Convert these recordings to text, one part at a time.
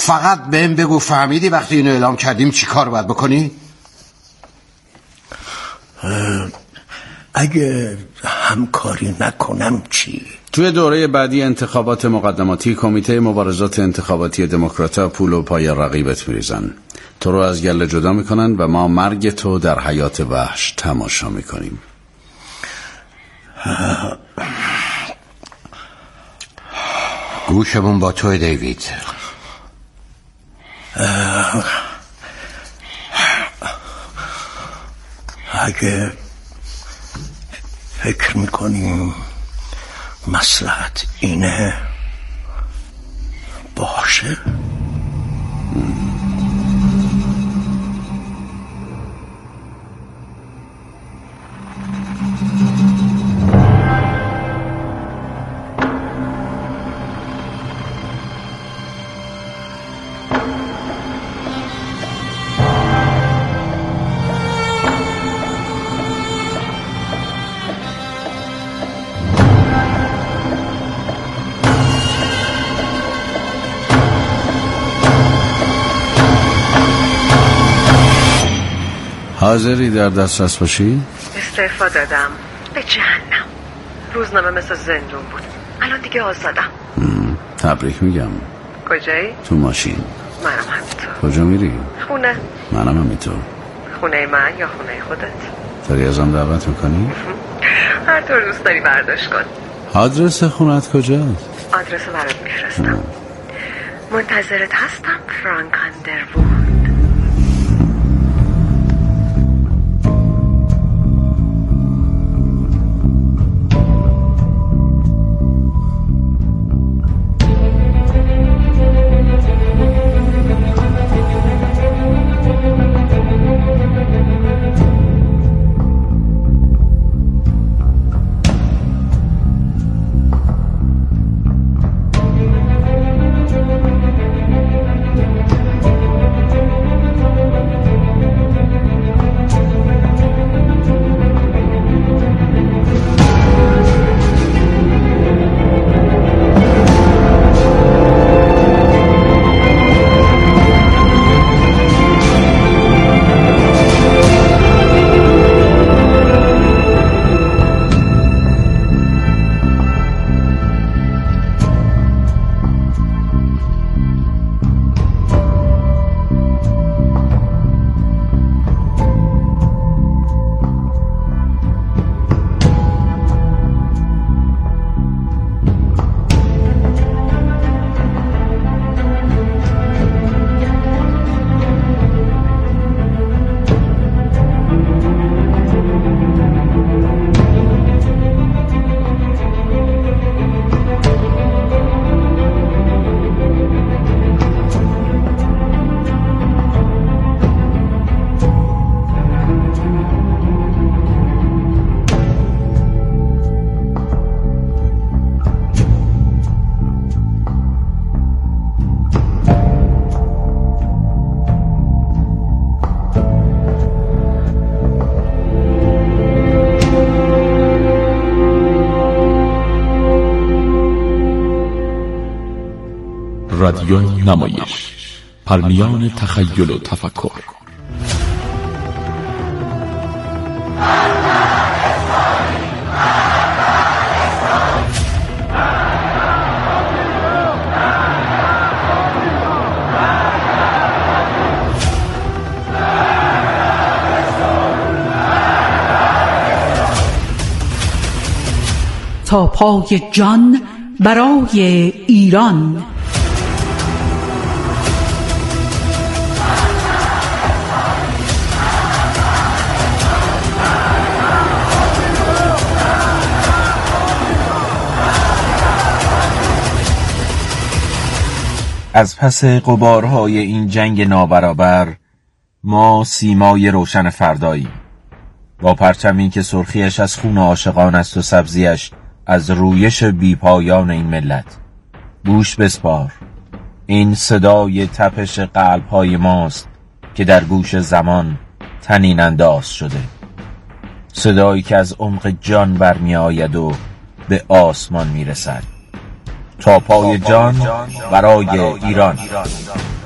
فقط بهم بگو فهمیدی وقتی اینو اعلام کردیم چی کار باید بکنی؟ اگه همکاری نکنم چی؟ توی دوره بعدی انتخابات مقدماتی کمیته مبارزات انتخاباتی دموکرات‌ها پول و پای رقیبت میریزن. تو رو از گله جدا میکنن و ما مرگ تو در حیات وحش تماشا میکنیم. گوشمون با توی دیوید. اگه فکر میکنیم مصلحت اینه باشه. حاضری در دسترس باشی؟ استعفا دادم به جهنم. روزنامه مثل زندون بود، الان دیگه آزادم. تبریک میگم. کجایی؟ تو ماشین. منم همینطور. کجا میری؟ خونه. منم همینطور. خونه من یا خونه خودت؟ داری ازم دعوت میکنی؟ هر طور دوست داری برداشت کن. آدرس خونت کجاست؟ آدرس برات میفرستم. منتظرت هستم فرانک اندروود. رادیو نمایش، پرمیان تخیل و تفکر. تا پای جان برای ایران. از پس غبارهای این جنگ نابرابر ما سیمای روشن فردایی، با پرچمی که سرخیش از خون عاشقان است و سبزیش از رویش بیپایان این ملت. گوش بسپار، این صدای تپش قلب‌های ماست که در گوش زمان طنین انداز شده، صدایی که از عمق جان برمی آید و به آسمان می رسد. تا پای جان برای ایران.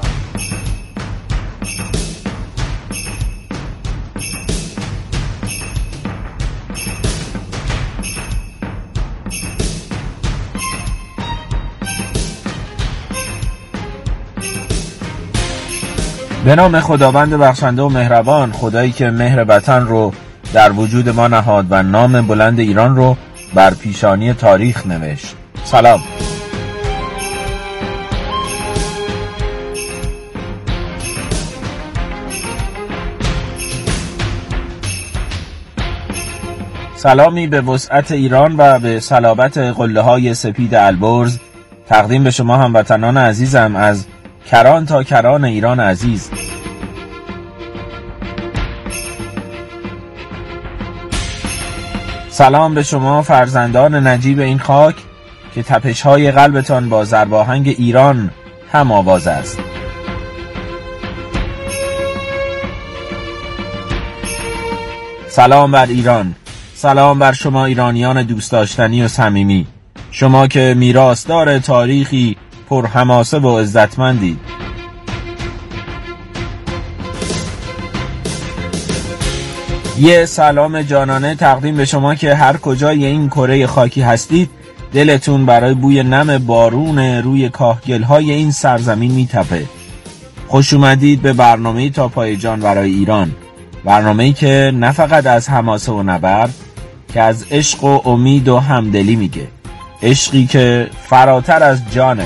به نام خداوند بخشنده و مهربان، خدایی که مهر وطن رو در وجود ما نهاد و نام بلند ایران رو بر پیشانی تاریخ نوشت. سلام. سلامی به وسعت ایران و به صلابت قله‌های سپید البرز تقدیم به شما هموطنان عزیزم از کران تا کران ایران عزیز. سلام به شما فرزندان نجیب این خاک که تپش‌های قلبتان با ضرباهنگ ایران هم آواز است. سلام بر ایران، سلام بر شما ایرانیان دوست داشتنی و صمیمی، شما که میراثدار تاریخی پرحماسه و عزتمندید. یه سلام جانانه تقدیم به شما که هر کجای این کره خاکی هستید دلتون برای بوی نم بارون روی کاهگل‌های این سرزمین میتپه. خوش اومدید به برنامه تا پای جان برای ایران، برنامه‌ای که نه فقط از حماسه و نبرد که از عشق و امید و همدلی میگه، عشقی که فراتر از جانه.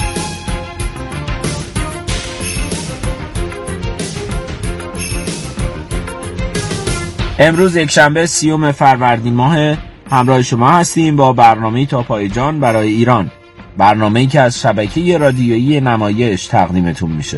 امروز یکشنبه 30 فروردین ماه همراه شما هستیم با برنامه تا پای جان برای ایران، برنامه‌ای که از شبکه رادیویی نمایش تقدیمتون میشه.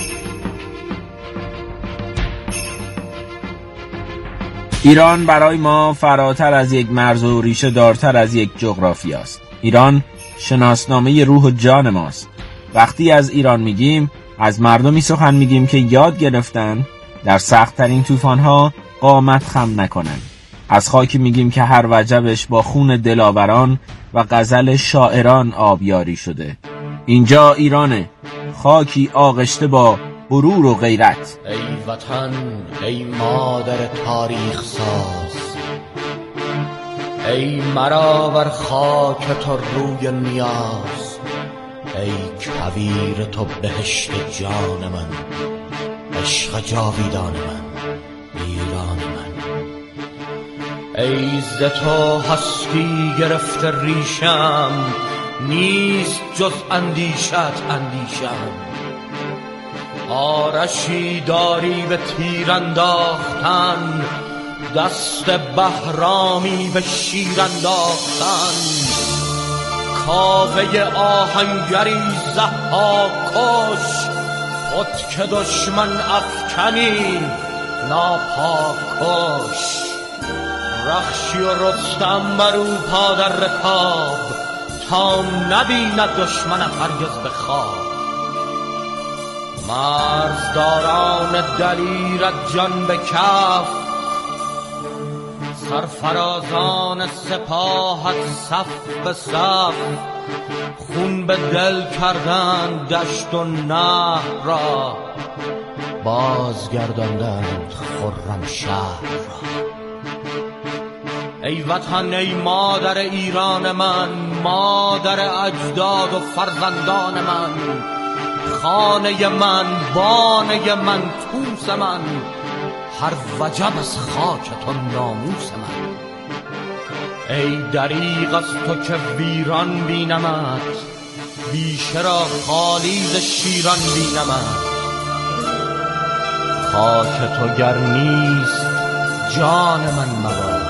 ایران برای ما فراتر از یک مرز و ریشه دارتر از یک جغرافی است. ایران شناسنامه روح و جان ماست. وقتی از ایران میگیم از مردمی سخن میگیم که یاد گرفتن در سخت‌ترین طوفان‌ها قامت خم نکنن. از خاکی میگیم که هر وجبش با خون دلاوران و غزل شاعران آبیاری شده. اینجا ایرانه، خاکی آغشته با غرور و غیرت. ای وطن، ای مادر تاریخ ساز، ای مرا بر خاک تو روی نیاز، ای کویر تو بهشت جان من، عشق جاویدان من، ایران من. ای ز تو هستی گرفته ریشم، نیست جز اندیشت اندیشم. آرشی داری به تیر انداختن، دست بهرامی به شیر انداختن. کاوه آهنگری ضحاک کش، خود که دشمن افکنی ناپاک کش. رخشی و رستم برو پا در رکاب، تا نبیند دشمن هرگز به خواب. مرزداران دلیر از جان به کف، سرفرازان سپاهت صف به صف. خون به دل کردند دشت و نهر را، بازگرداندند خرم شهر را. ای وطن، ای مادر ایران من، مادر اجداد و فرزندان من، خانه من، بانه من، توس من، هر وجب از خاک تو ناموس من. ای دریغ از تو که ویران بینمت، بیشه را خالی ز شیران بینمت. خاک تو گر نیست جان من مباد،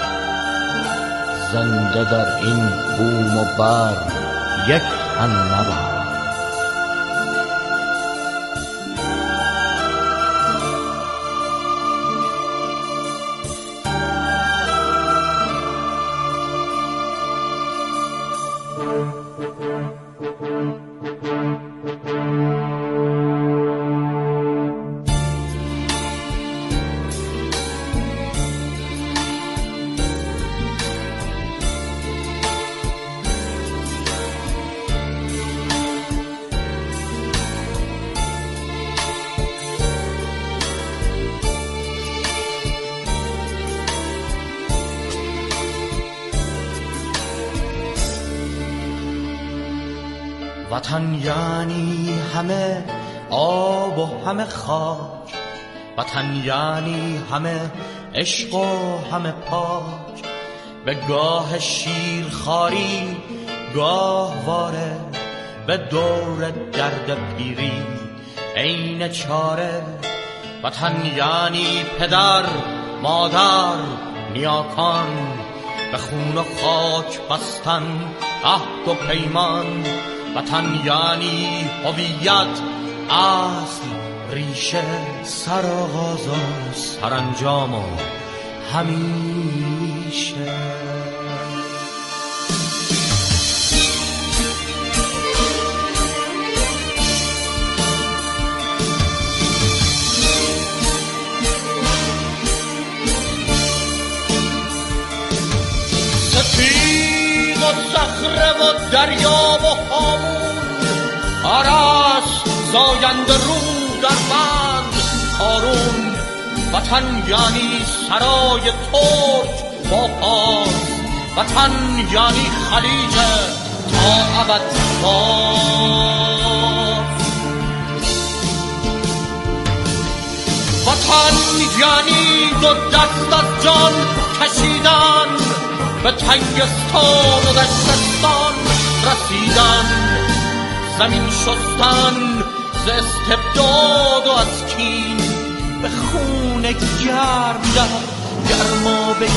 زنده در این بوم و بر یک تن نباد. وطن یعنی همه آب و همه خاک، وطن یعنی همه عشق و همه پاک. به گاه شیرخواری گاهواره، به دور درد پیری عین چاره. وطن یعنی پدر مادر نیاکان، به خون و خاک بستن عهد و پیمان. وطن یعنی هویت، اصل، ریشه، سرآغاز و سرانجام و همیشه. سپید و صخره و دریا و هامون، آرش زاینده رو در بند کارون. وطن یعنی سرای ترک با پاس، وطن یعنی خلیج تا ابد باز. وطن یعنی دو دست از جان کشیدن، به تنگستان و دشتستان رسیدن. زمین شستن ز استبداد و از کین، به خون گرم در گرمابه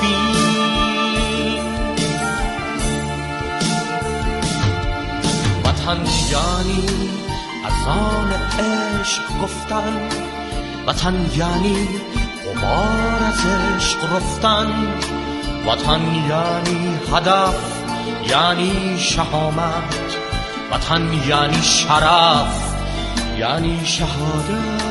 فین. وطن یعنی از آن عشق گفتن، وطن یعنی غبار از عشق رفتن. وطن یعنی هدف، یعنی شهامت. وطن یعنی شرف، یعنی شهادت.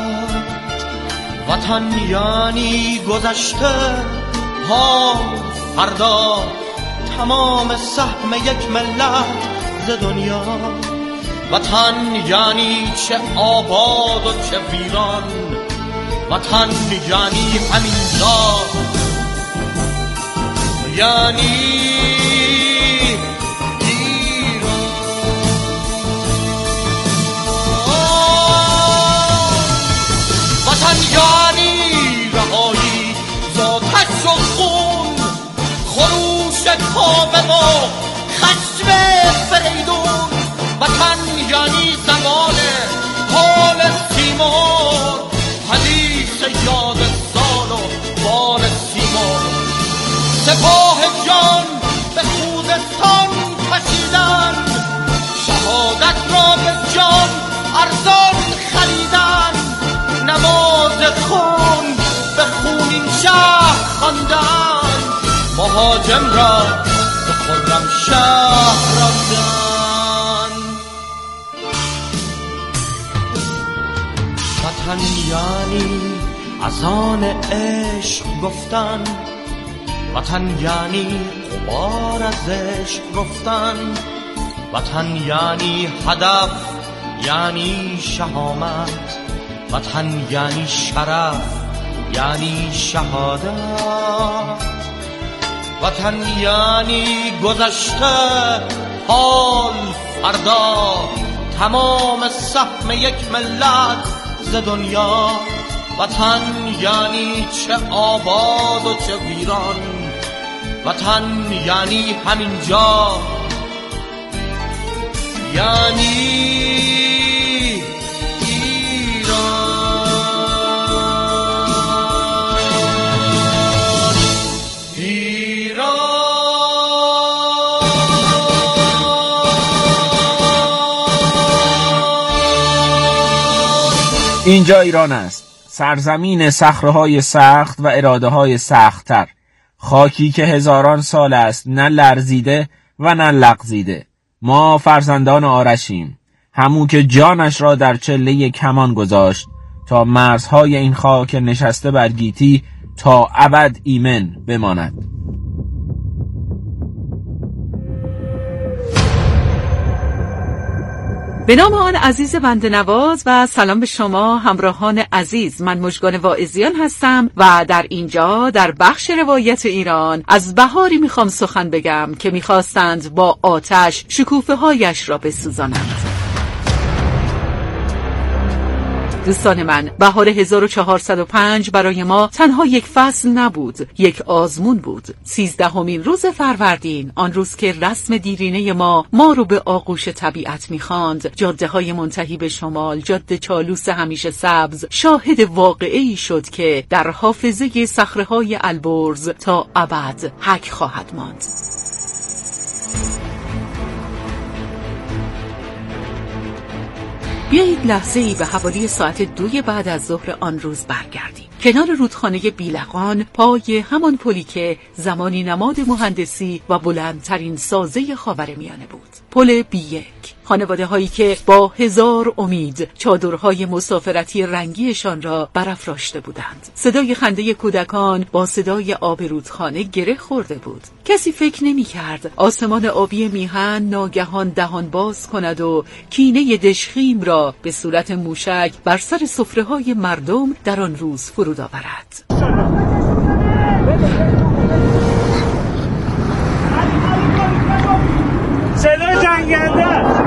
وطن یعنی گذشته، حال، فردا، تمام سهم یک ملت ز دنیا. وطن یعنی چه آباد و چه ویران، وطن یعنی همینجا، یعنی یعنی رهایی ذاتش و خون، خروش کامه و خشم فریدون. وطن یعنی زمان حال سیمور، حدیث یاد سال و بال سیمور. سپاه جان به خوزستان کشیدن، شهادت را به جان ارزان خریدن. نماز خون به خونین شهر خواندن، مهاجم را به خرم شهر راندن. وطن یعنی از آن عشق گفتن، وطن یعنی غبار از عشق رفتن. وطن یعنی هدف، یعنی شهامت. وطن یعنی شرف، یعنی شهادت. وطن یعنی گذشته، حال، فردا، تمام سهم یک ملت ز دنیا. وطن یعنی چه آباد و چه ویران، وطن یعنی همینجا، یعنی اینجا ایران است، سرزمین صخره‌های سخت و اراده‌های سخت‌تر، خاکی که هزاران سال است نه لرزیده و نه لغزیده. ما فرزندان آرشیم، همون که جانش را در چله کمان گذاشت تا مرزهای این خاک نشسته بر گیتی تا ابد ایمن بماند. به نام آن عزیز بنده نواز و سلام به شما همراهان عزیز. من مژگان واعظیان هستم و در اینجا در بخش روایت ایران از بهاری میخوام سخن بگم که میخواستند با آتش شکوفه هایش را بسوزانند. دوستان من، بهار 1405 برای ما تنها یک فصل نبود، یک آزمون بود. 13مین روز فروردین، آن روز که رسم دیرینه ما رو به آغوش طبیعت می‌خواند، جاده‌های منتهی به شمال، جاده چالوس همیشه سبز، شاهد واقعه‌ای شد که در حافظه صخره‌های البرز تا ابد حک خواهد ماند. بیایید لحظه‌ای به حوالی ساعت 2 بعد از ظهر آن روز برگردیم. کنار رودخانه بیلقان، پای همان پلی که زمانی نماد مهندسی و بلندترین سازه خاورمیانه بود، پل B1. خانواده هایی که با 1000 امید چادرهای مسافرتی رنگیشان را برافراشته بودند. صدای خنده کودکان با صدای آب رودخانه گره خورده بود. کسی فکر نمی کرد آسمان آبی میهن ناگهان دهان باز کند و کینه دژخیم را به صورت موشک بر سر سفره های مردم در آن روز فرود آورد. صدای جنگنده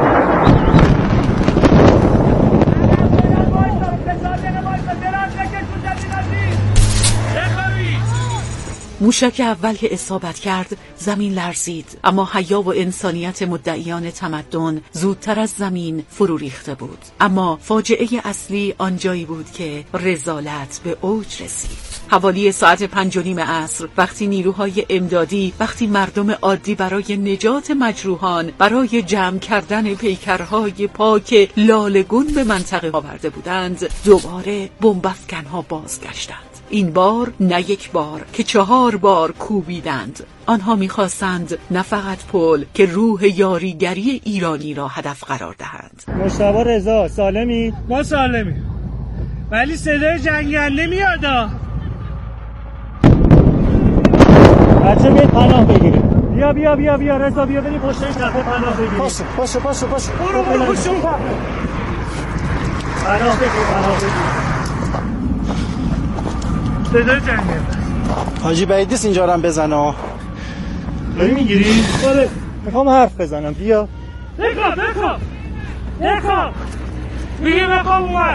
موشک اول که اصابت کرد زمین لرزید، اما حیا و انسانیت مدعیان تمدن زودتر از زمین فرو ریخته بود. اما فاجعه اصلی آنجایی بود که رذالت به اوج رسید. حوالی ساعت 5:30 عصر، وقتی نیروهای امدادی، وقتی مردم عادی برای نجات مجروحان، برای جمع کردن پیکرهای پاک لالگون به منطقه آورده بودند، دوباره بمب‌افکن‌ها بازگشتند. این بار نه یک بار که 4 بار کوبیدند. آنها می‌خواستند نه فقط پل که روح یاریگری ایرانی را هدف قرار دهند. مصطفی رضا، سالمی؟ ما سالمی، ولی صدای جنگنده میاد. بچه بیاید پناه بگیرید. بیا رضا، بیا بریم پشت این تپه پناه بگیرید. باشه. برو پشت. پناه بگیر. صدای جنگنده. حاجی بعید نیست اینجا رو هم بزنه. داری میگیری؟ بله. میخوام حرف بزنم. بیا. بکن. میگه بخوام اومد.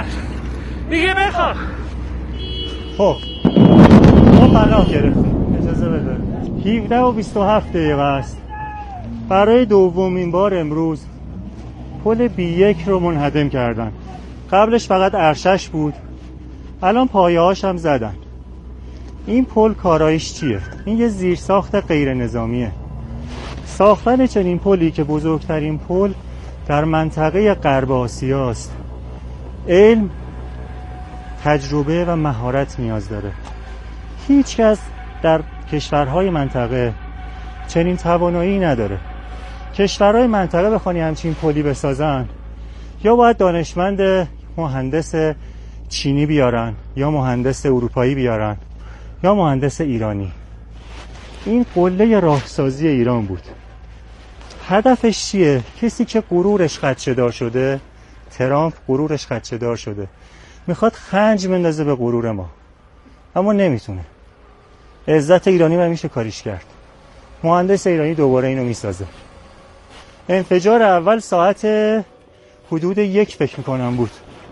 خب ما پناه گرفتیم. اجازه بده. 17 و 27 دقیقه است. برای دومین بار امروز پل B1 رو منهدم کردن. قبلش فقط ارشش بود، الان پایه‌هاش هم زدن. این پل کارایش چیه؟ این یه زیرساخت غیر نظامیه. ساختن چنین پلی که بزرگترین پل در منطقه غرب آسیاست، علم، تجربه و مهارت نیاز داره. هیچ کس در کشورهای منطقه چنین توانایی نداره. کشورهای منطقه بخوانی همچین پلی بسازن، یا باید دانشمند مهندس چینی بیارن، یا مهندس اروپایی بیارن، یا مهندس ایرانی. این قله راهسازی ایران بود. هدفش چیه؟ کسی که غرورش خدشه‌دار شده، ترامپ غرورش خدشه‌دار شده، میخواد خنج بندازه به غرور ما، اما نمیتونه. عزت ایرانی من میشه کاریش کرد. مهندس ایرانی دوباره اینو میسازه. انفجار اول ساعت حدود 1 فکر میکنم بود.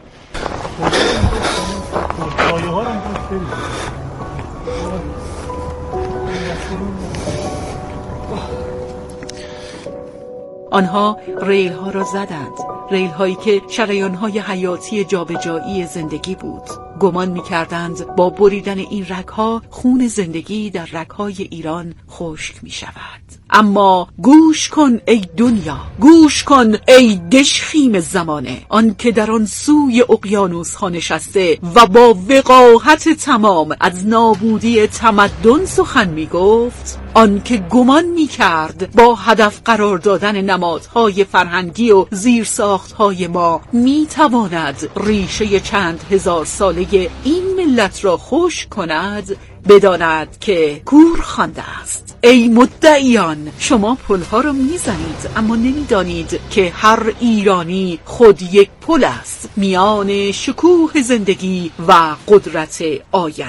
آنها ریل ها را زدند، ریل هایی که شریان های حیاتی جابجایی زندگی بود. گمان می کردند با بریدن این رگ ها خون زندگی در رگ های ایران خشک می شود. اما گوش کن ای دنیا، گوش کن ای دژخیم زمانه، آن که در آن سوی اقیانوس ها نشسته و با وقاحت تمام از نابودی تمدن سخن می گفت، آن که گمان می کرد با هدف قرار دادن نمادهای فرهنگی و زیرساختهای ما می تواند ریشه چند هزار ساله این ملت را خشک کند، بداند که کور خوانده است. ای مدعیان، شما پلها را میزنید اما نمیدانید که هر ایرانی خود یک پل است میان شکوه زندگی و قدرت آینده.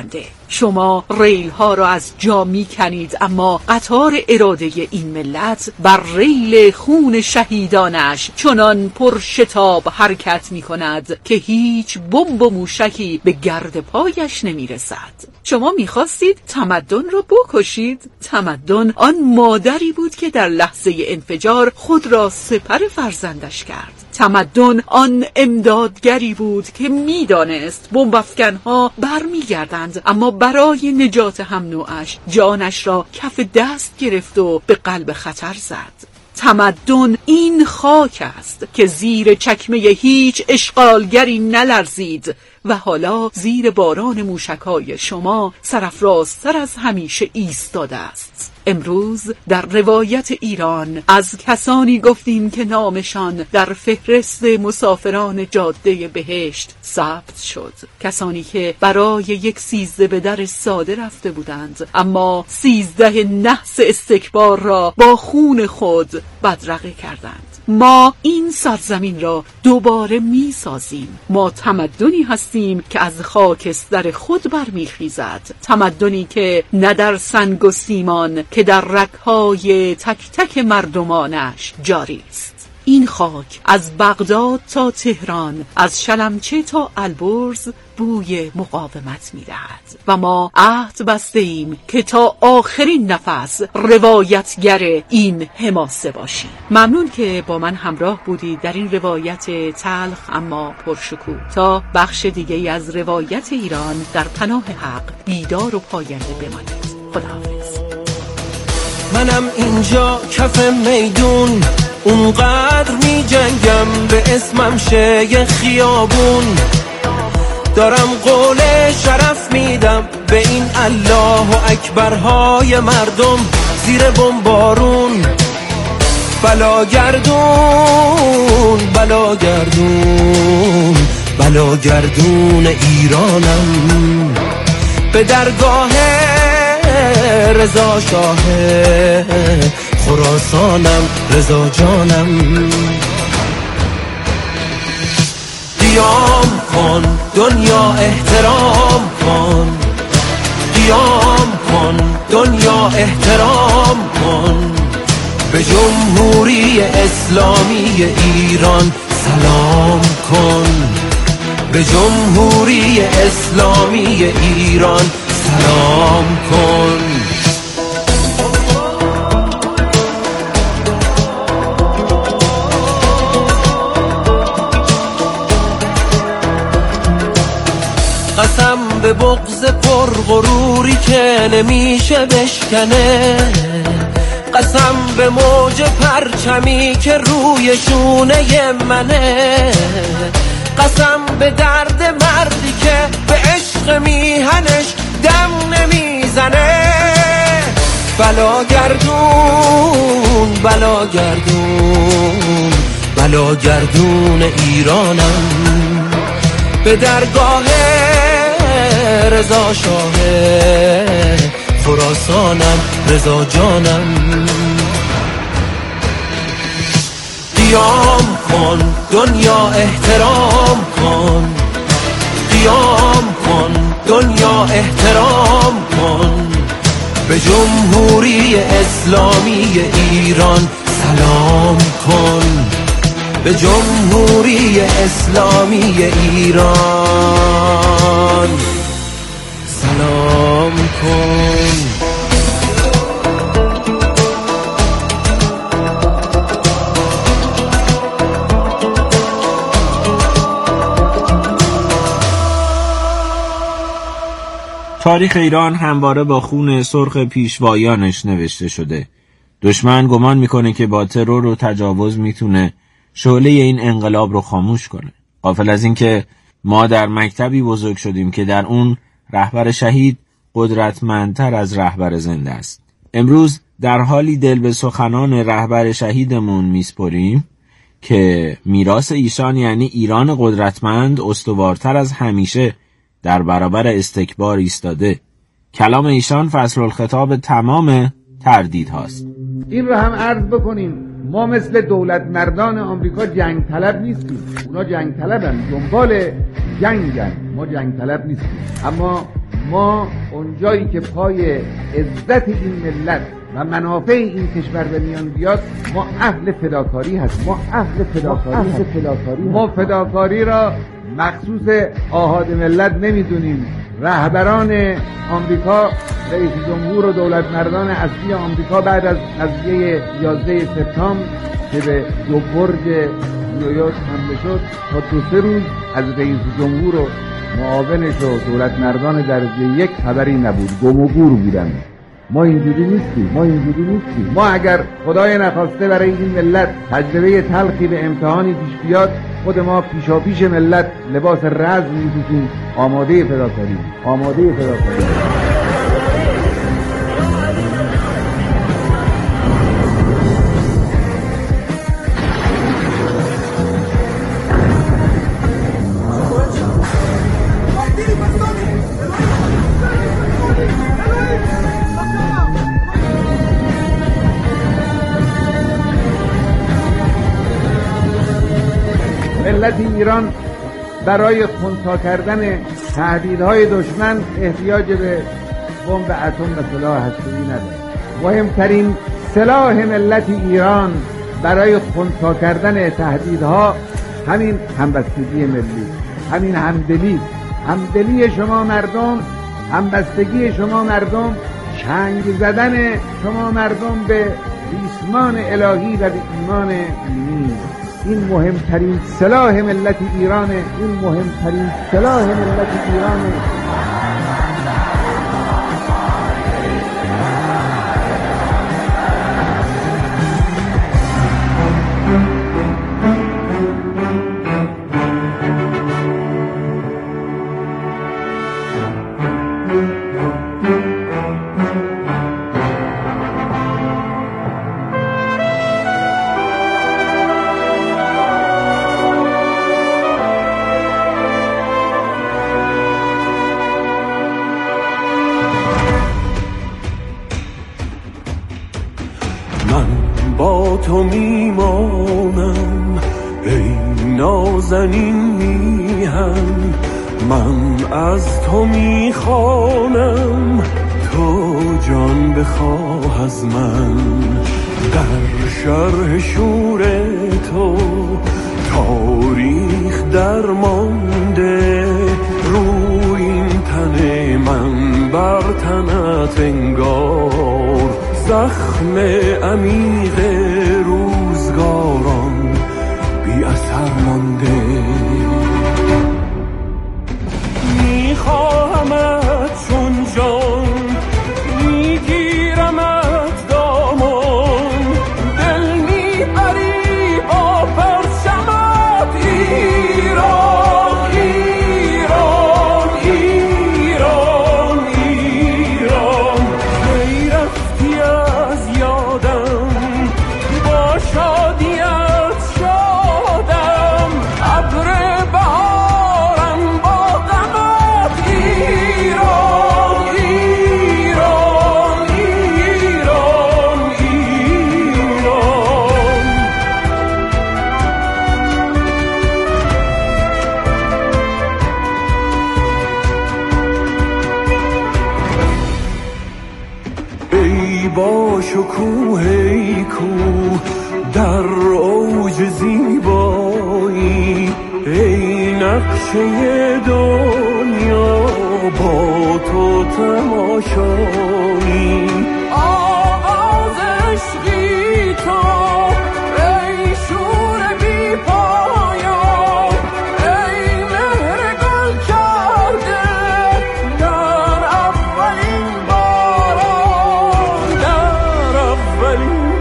شما ریل ها را از جا می کنید، اما قطار اراده این ملت بر ریل خون شهیدانش چنان پر شتاب حرکت می کند که هیچ بمب و موشکی به گرد پایش نمی رسد. شما می خواستید تمدن را بکشید. تمدن آن مادری بود که در لحظه انفجار خود را سپر فرزندش کرد. تمدن آن امدادگری بود که میدانست بمب افکنها برمیگردند، اما برای نجات هم نوعش جانش را کف دست گرفت و به قلب خطر زد. تمدن این خاک است که زیر چکمه هیچ اشغالگری نلرزید و حالا زیر باران موشک‌های شما سرافرازتر از همیشه ایستاده است. امروز در روایت ایران از کسانی گفتیم که نامشان در فهرست مسافران جاده بهشت ثبت شد. کسانی که برای یک 13 به در ساده رفته بودند، اما 13 نحس استکبار را با خون خود بدرقه کردند. ما این سرزمین را دوباره می سازیم. ما تمدنی هستیم که از خاکستر خود برمیخیزد. تمدنی که نه در سنگ و سیمان که در رگ‌های تک تک مردمانش جاری است. این خاک از بغداد تا تهران، از شلمچه تا البرز بوی مقاومت می‌دهد و ما عهد بسته ایم که تا آخرین نفس روایتگر این حماسه باشیم. ممنون که با من همراه بودید در این روایت تلخ اما پرشکوه. تا بخش دیگه از روایت ایران در پناه حق بیدار و پاینده بمانید. خداحافظ. منم اینجا کف میدون، اونقدر می جنگم به اسمم شه خیابون. دارم قول شرف میدم به این الله و اکبرهای مردم زیر بمبارون. بلاگردون بلاگردون بلاگردون ایرانم، به درگاه رضا شاه خراسانم، رضا جانم. قیام کن دنیا احترام کن، قیام کن دنیا احترام کن، به جمهوری اسلامی ایران سلام کن، به جمهوری اسلامی ایران سلام کن. قسم به بغض پرغروری که نمیشه بشکنه، قسم به موج پرچمی که روی شونه منه، قسم به درد مردی که به عشق میهنش دم نمیزنه. بلاگردون بلاگردون بلاگردون ایرانم، به درگاه رضا شاه خراسانم، رضا جانم. قیام کن دنیا احترام کن، قیام کن دنیا احترام کن، به جمهوری اسلامی ایران سلام کن، به جمهوری اسلامی ایران سلام کن. تاریخ ایران همواره با خون سرخ پیشوایانش نوشته شده. دشمن گمان میکنه که با ترور و تجاوز میتونه شعله این انقلاب رو خاموش کنه. غافل از این که ما در مکتبی بزرگ شدیم که در اون رهبر شهید قدرتمندتر از رهبر زنده است. امروز در حالی دل به سخنان رهبر شهیدمون میسپریم که میراث ایشان یعنی ایران قدرتمند استوارتر از همیشه در برابر استکبار ایستاده. کلام ایشان فصل الخطاب تمام تردید هاست. این رو هم عرض بکنیم، ما مثل دولت مردان آمریکا جنگ طلب نیستیم. اونا جنگ طلبن، دنبال جنگن، ما جنگ طلب نیستیم. اما ما اونجایی که پای عزت این ملت و منافع این کشور به میان بیاد، ما اهل فداکاری هستیم. ما فداکاری را مخصوص آحاد ملت نمیدونیم. رهبران آمریکا، رئیس جمهور و دولت مردان اصلی آمریکا بعد از قضیه 11 سپتامبر که به دو برج نیویورک حمله شد، تا 2-3 روز از رئیس جمهور و معاونش و دولت مردان درجه 1 خبری نبود، گم و گور بودن. ما اینجوری نیستیم. ما اگر خدای نخواسته برای این ملت تجربه تلخی به امتحانی پیش بیاد، خود ما پیشاپیش ملت لباس رزم می‌پوشیم، آماده فداکاری. ملت ایران برای خنثی کردن تهدیدهای دشمن احتیاج به بمب اتم و سلاح هسته‌ای ندارد. مهمترین سلاح ملت ایران برای خنثی کردن تهدیدها همین همبستگی ملی، همین همدلی شما مردم، همبستگی شما مردم، چنگ زدن شما مردم به ریسمان الهی و به ایمان دینی. این مهمترین سلاح ملت ایرانه. با تو میمانم ای نازنین میهن، من از تو میخوانم تو جان بخواه از من. در شرح شور تو تاریخ درمانده، روی این تن من بر تنت انگار زخم عمیق روزگاران بی اثر مانده. میخواهمت چون جان، میگیرمت دامان، دل میبری با پرچمت ایران ایران ایران ایران. کی رفتی از یادم، با شادیت شادم، ابر بهارم با غمت ایران ایران ایران ایران. ای با شکوه ای کوه در اوج زیبایی، ای نقشه دنیا با تو تماشایی. آواز عشقی تو ای شور بی پایان، ای مهر گل کرده در اولین باران، در اولین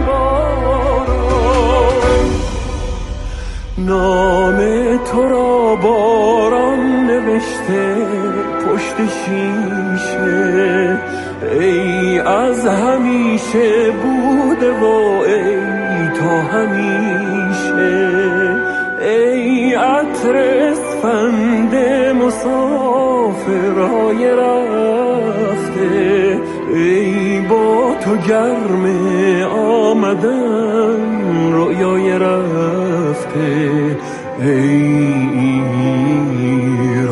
باران. نام تو را باران نوشته پشت شیشه، ای از همیشه بوده و ای تا همیشه. ای عطر اسفند مسافرهای رفته، ای با تو گرم آمدن رویای رفته. ای